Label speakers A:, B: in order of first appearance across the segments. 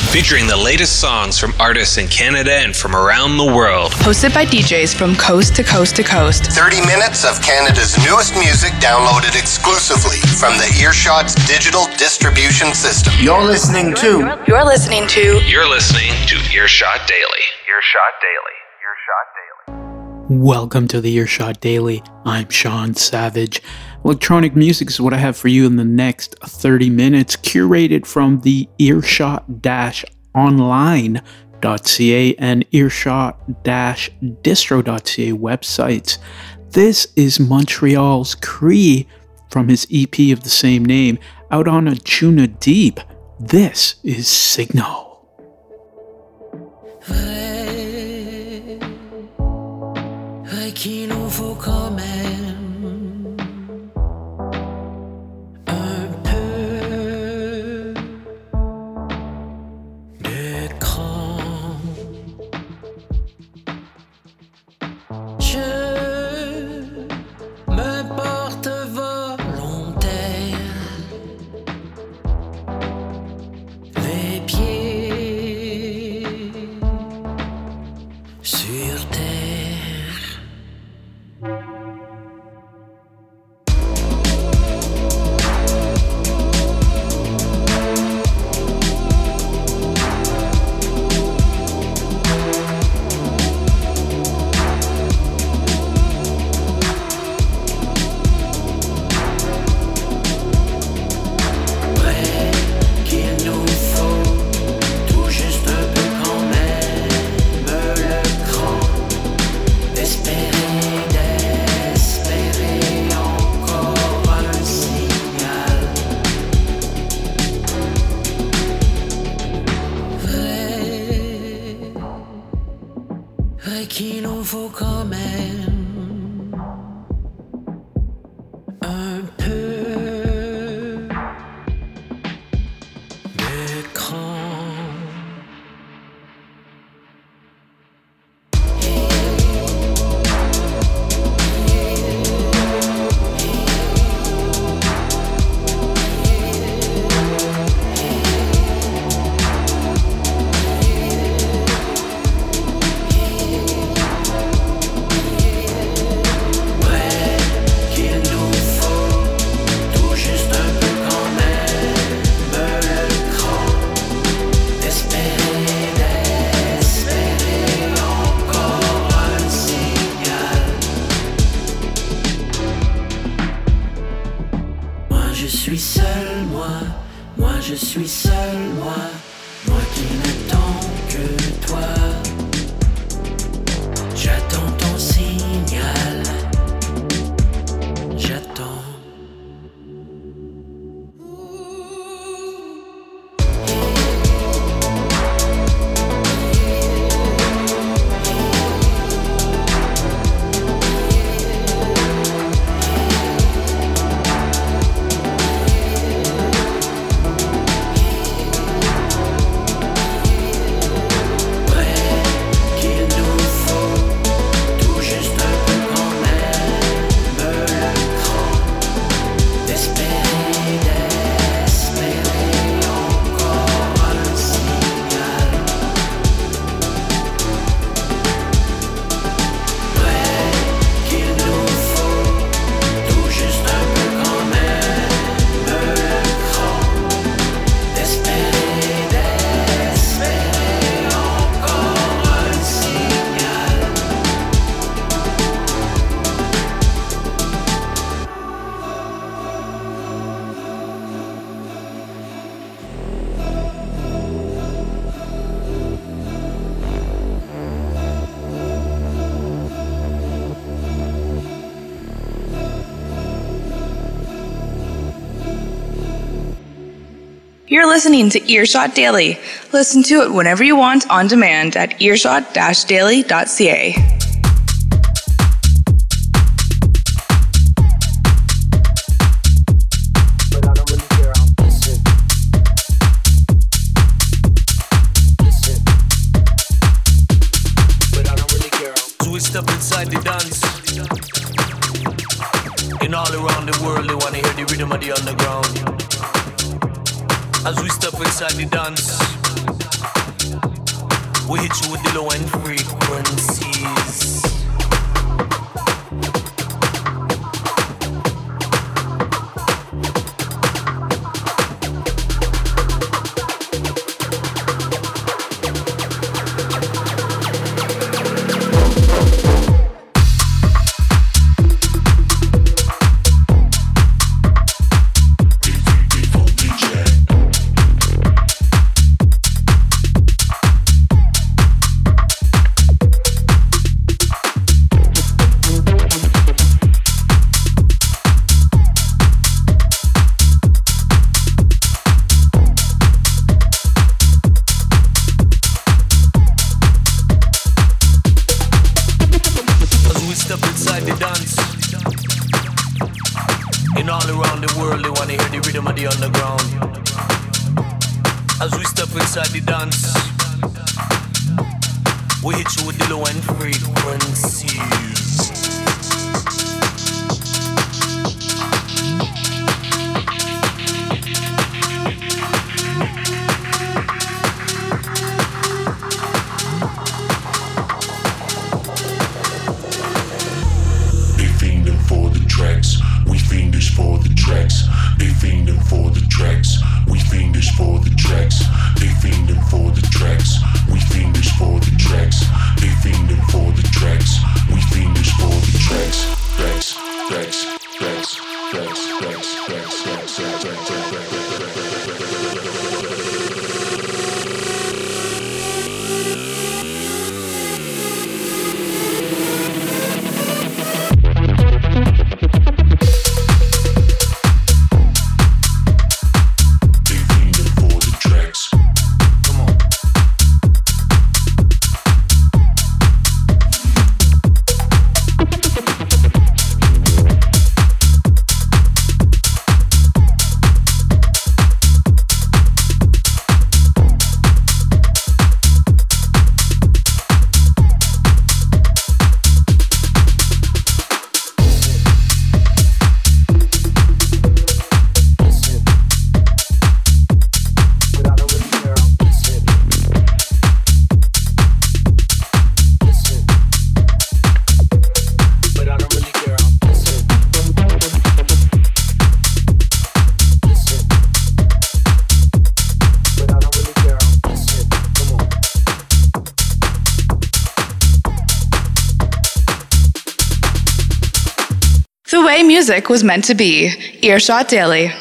A: featuring the latest songs from artists in Canada and from around the world.
B: Hosted by DJs from coast to coast to coast.
C: 30 minutes of Canada's newest music downloaded exclusively from the Earshot's digital distribution system.
D: You're listening to
A: Earshot Daily.
E: Welcome to the Earshot Daily. I'm Sean Savage. Electronic music is what I have for you in the next 30 minutes, curated from the earshot-online.ca and earshot-distro.ca websites. This is Montreal's Cree from his EP of the same name, out on Achuna Deep. This is Signal.
F: Vrai qu'il nous faut quand même un peu de cran. Je me porte volontaire, les pieds sur terre. Qu'il nous faut quand même un peu de cran. Je suis seul, moi qui n'attends que toi. J'attends ton signal, j'attends.
B: You're listening to Earshot Daily. Listen to it whenever you want on demand at earshot-daily.ca.
F: So we step inside the dance. And all around the world they wanna hear the rhythm of the underground. As we step inside the dance, we hit you with the low end frequencies.
B: The way music was meant to be. Earshot Daily.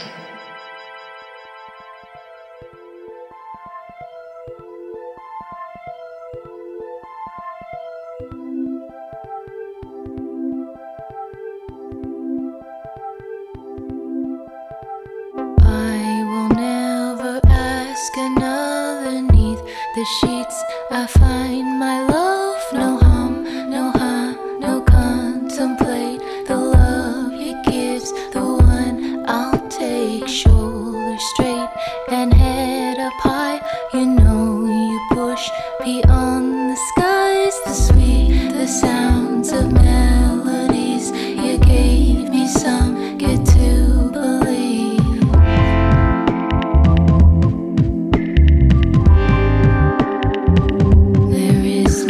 D: I will never ask another neath the sheets. I find my love, no harm, no harm, no contemplate the love it gives, the one I'll take. Shoulders straight and head up high, you know you push beyond the skies, the sweet, the sounds of melodies. You gave me some, get to believe. There is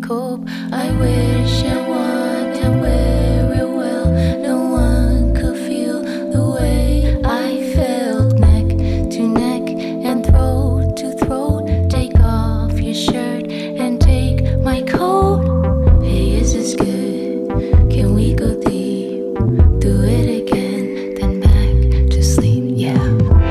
D: cope. I wish I want and wear it well. No one could feel the way I felt. Neck to neck and throat to throat. Take off your shirt and take my coat. Hey, is this good? Can we go deep? Do it again, then back to sleep. Yeah.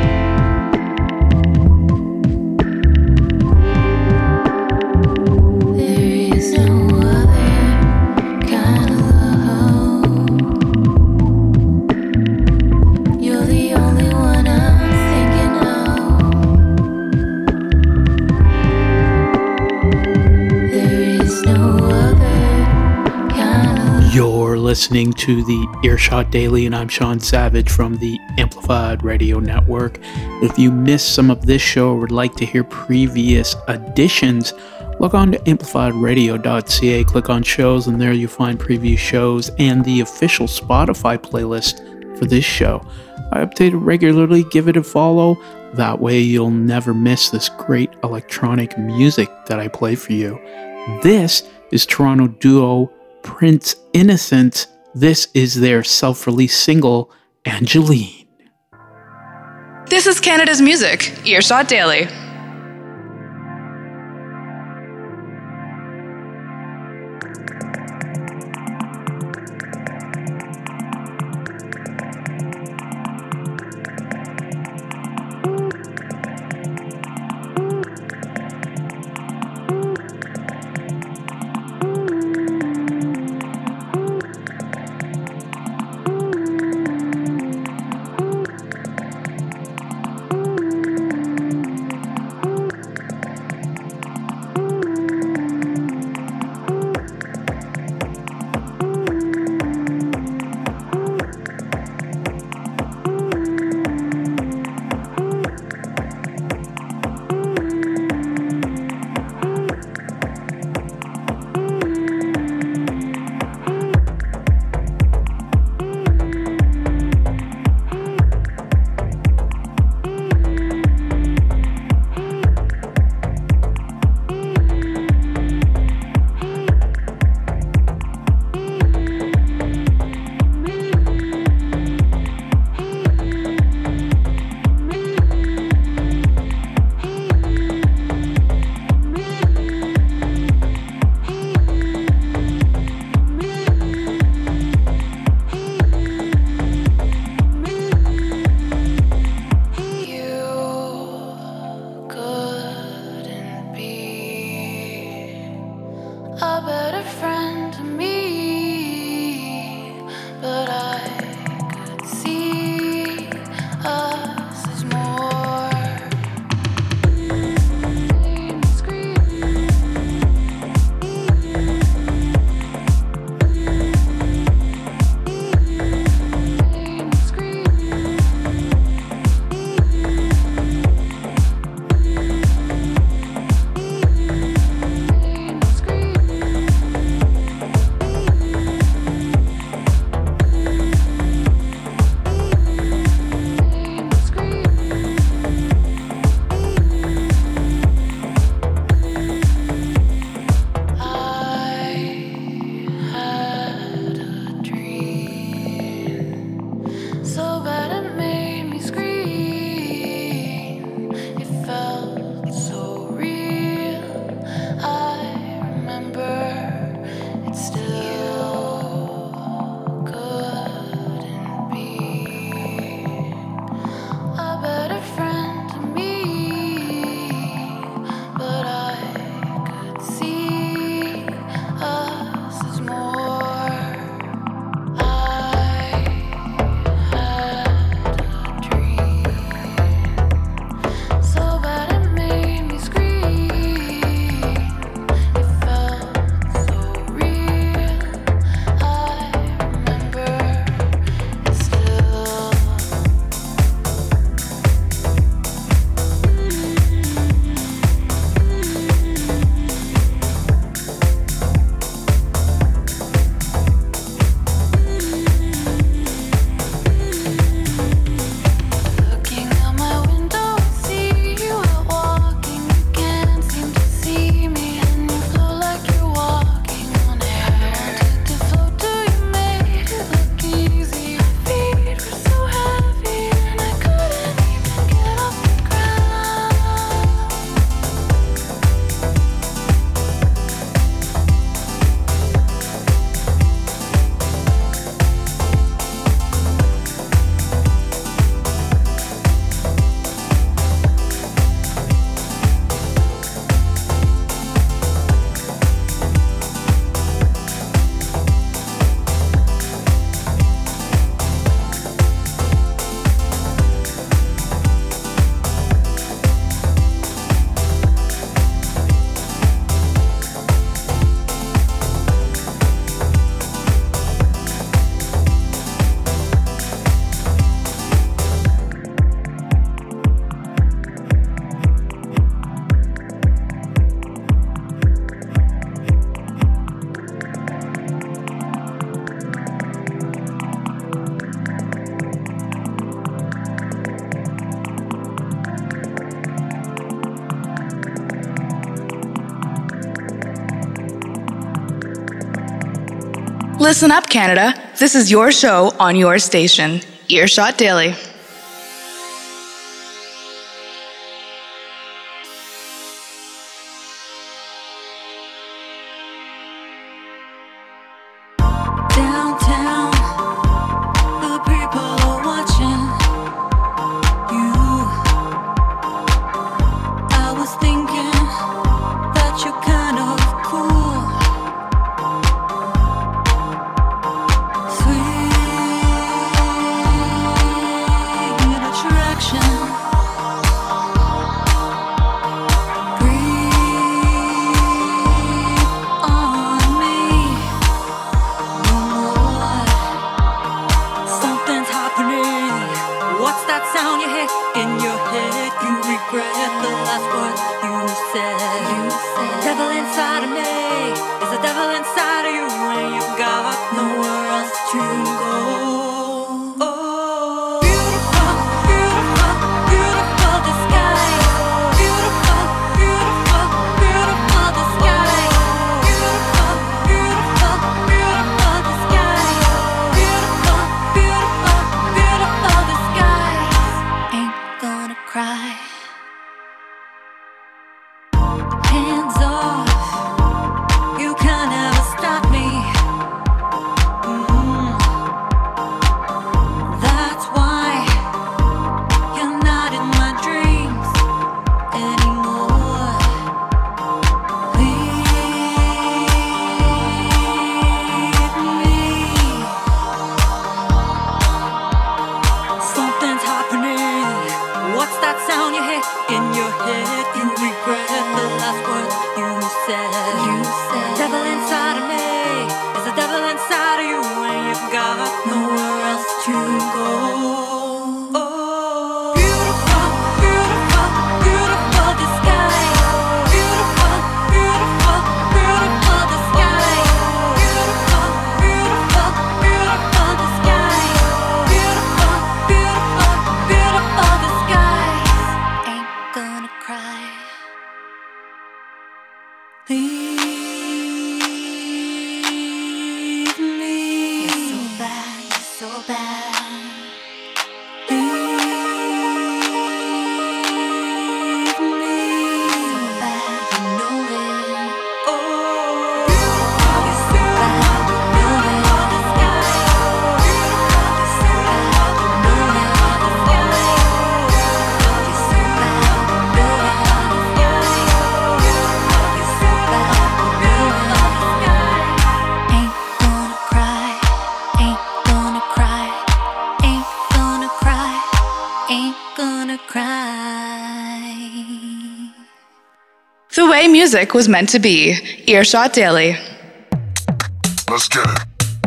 E: You're listening to the Earshot Daily, and I'm Sean Savage from the Amplified Radio Network. If you missed some of this show or would like to hear previous editions, log on to amplifiedradio.ca, click on shows, and there you'll find previous shows and the official Spotify playlist for this show. I update it regularly, give it a follow. That way you'll never miss this great electronic music that I play for you. This is Toronto duo Prince Innocent. This is their self-released single, Angeline.
B: This is Canada's Music, Earshot Daily. Listen up, Canada. This is your show on your station, Earshot Daily.
D: Downtown, the people are watching you. I was thinking that you're kind of cool, sweet attraction. Breathe on me. Something's happening. What's that sound you hear in your head? You regret the last words you said. Devil inside of me. There's a devil inside of you, and you've got nowhere else to go. Oh, beautiful, beautiful, beautiful the sky. Beautiful, beautiful, beautiful the sky. Beautiful, beautiful, beautiful the sky. Beautiful, beautiful, beautiful the skies. Ain't gonna cry. Hands off, you can't ever stop me. That's why you're not in my dreams anymore. Leave me. Something's happening. What's that sound you hear in your head? You regret the last words you said. Devil inside of me. There's a devil inside of you, and you've got nowhere else to go. Oh, beautiful, beautiful, beautiful the sky. Beautiful, beautiful, beautiful the sky. Beautiful, beautiful, beautiful the sky. Beautiful, beautiful, beautiful the skies. Ain't gonna cry. Leave me. You're so bad, you're so bad. Leave me. You're so bad, you know it. Oh, you're so bad, you know it. The sky. You're so bad, you know it. The sky. You're so bad, you know it. The sky. You're so bad, you know it. The sky. Ain't gonna cry. Ain't gonna cry. Ain't gonna cry. Ain't gonna cry.
B: The way music was meant to be. Earshot Daily.
G: Let's get it.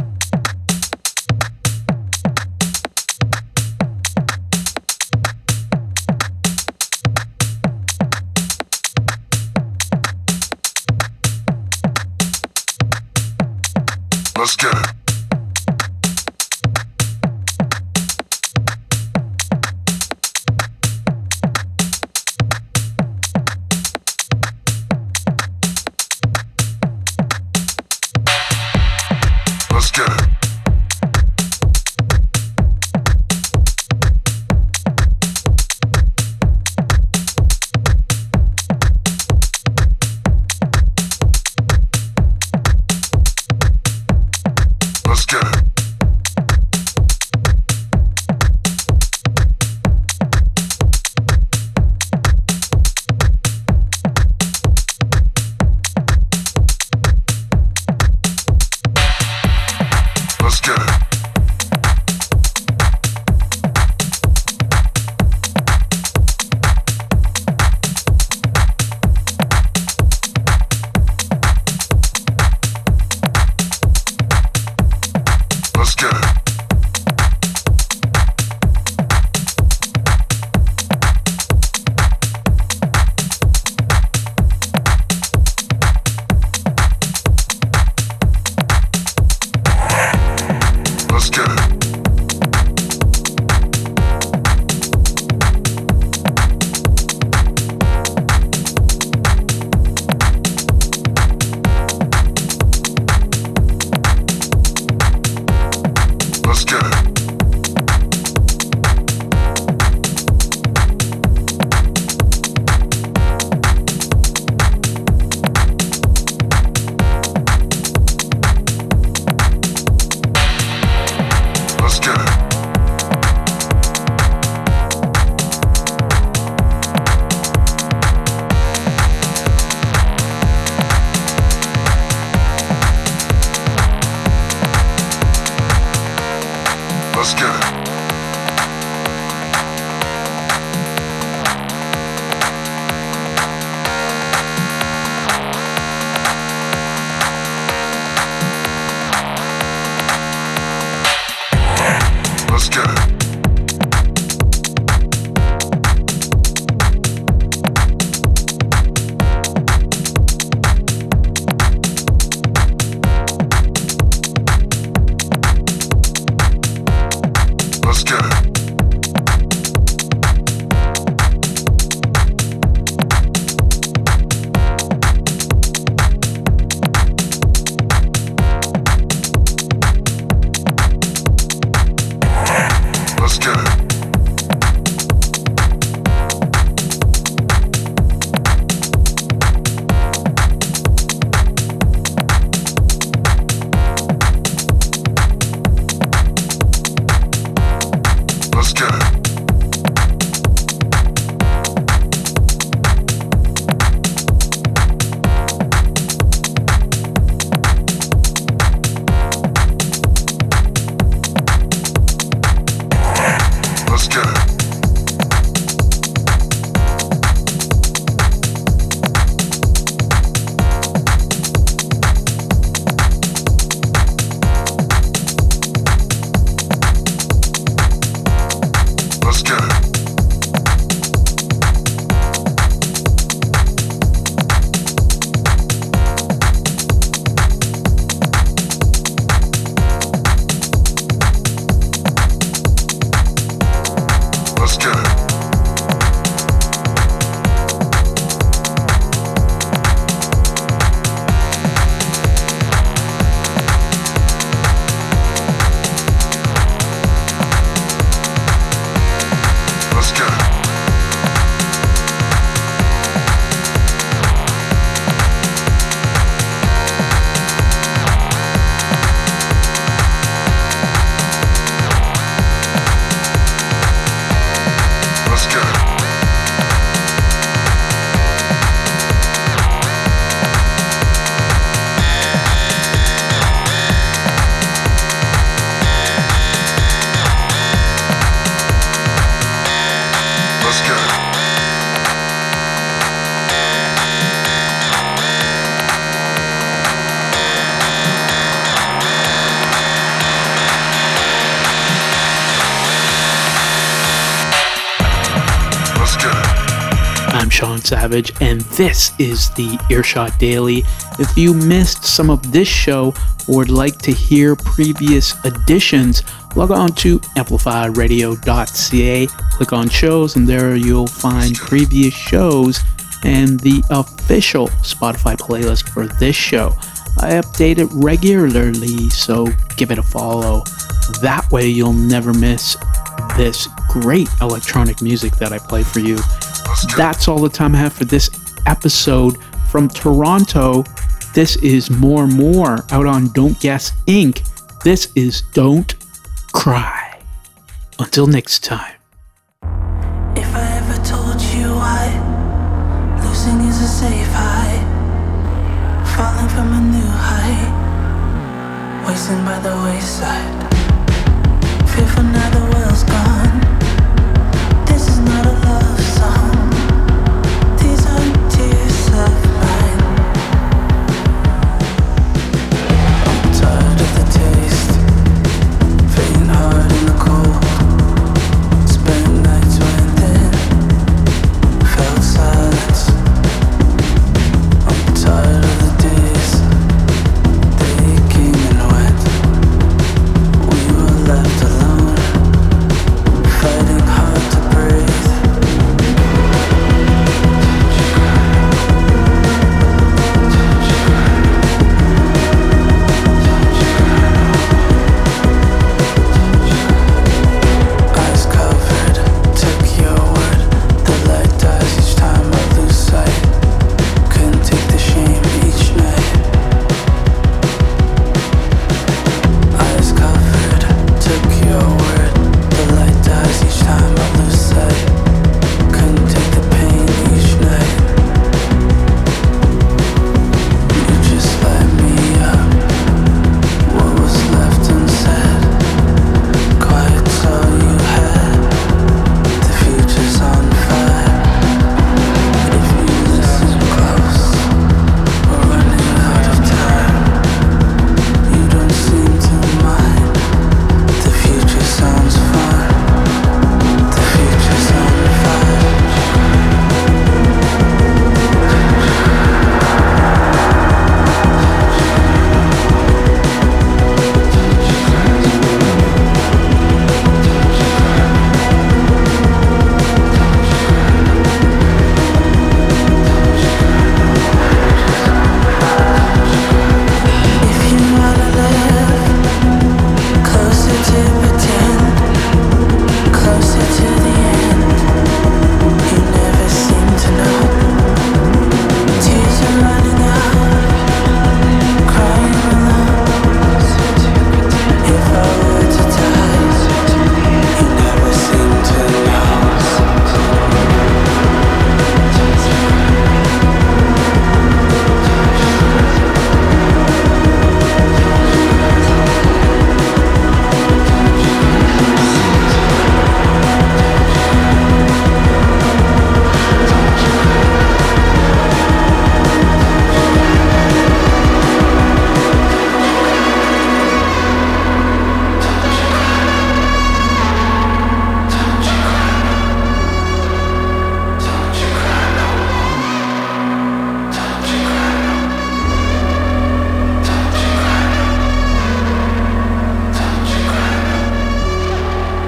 G: Let's get it. Let's get it.
E: Sean Savage, and this is the Earshot Daily. If you missed some of this show or would like to hear previous editions, log on to amplifieradio.ca, click on shows, and there you'll find previous shows and the official Spotify playlist for this show. I update it regularly, so give it a follow. That way you'll never miss this great electronic music that I play for you. That's all the time I have for this episode. From Toronto, this is More out on Don't Guess Inc. This is Don't Cry. Until next time.
F: If I ever told you why losing is a safe high, falling from a new height, wasting by the wayside, fearful now the world's gone. This is not a love song, these aren't tears of mine. I'm tired of the taste, fading hard in the cold. Spent nights when then felt silence. I'm tired of the days, they came and went. We were left alone, fighting hard to breathe. Eyes covered, took your word. The light dies each time I lose sight. Couldn't take the shame each night. Eyes covered, took your word. The light dies each time I lose sight. Couldn't take the pain each night. You just light me up. What was left unsaid? Quiet's all you had. The future's on fire. If you listen close, we're running out of time. You don't seem to mind. The future sounds fun. The future's on fire. If you wanna live closer to pretend, closer to the end, you never seem to know. Tears are running out, crying alone. If I were to die, you never seem to know.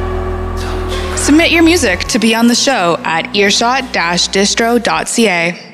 B: Submit your music to be on the show at earshot-distro.ca.